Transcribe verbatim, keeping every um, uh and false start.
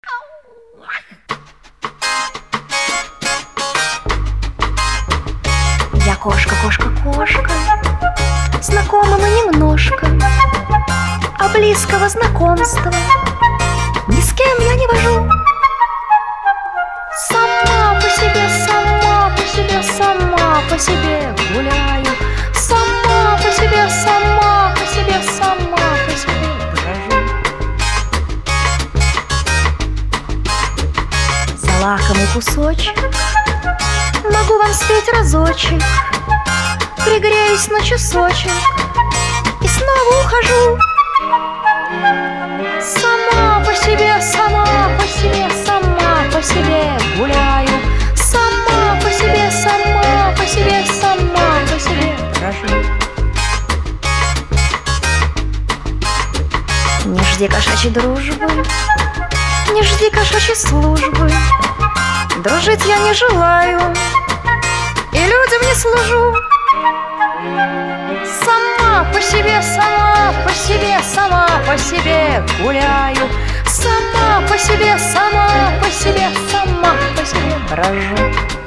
Я кошка, кошка, кошка, знакомы мы немножко, а близкого знакомства ни с кем я не вожу. Сама по себе, сама по себе, сама по себе гуляю. Сама по себе, сама по себе, сама по себе брожу. За лакомый кусочек могу вам спеть разочек, пригреюсь на часочек и снова ухожу. Сама по себе, сама по себе, сама по себе гуляю. Сама по себе, сама по себе, сама по себе брожу. Не жди кошачьей дружбы, не жди кошачьей службы. Дружить я не желаю и людям не служу. Сама по себе, сама по себе, сама по себе гуляю. Сама по себе, сама по себе, сама по себе брожу.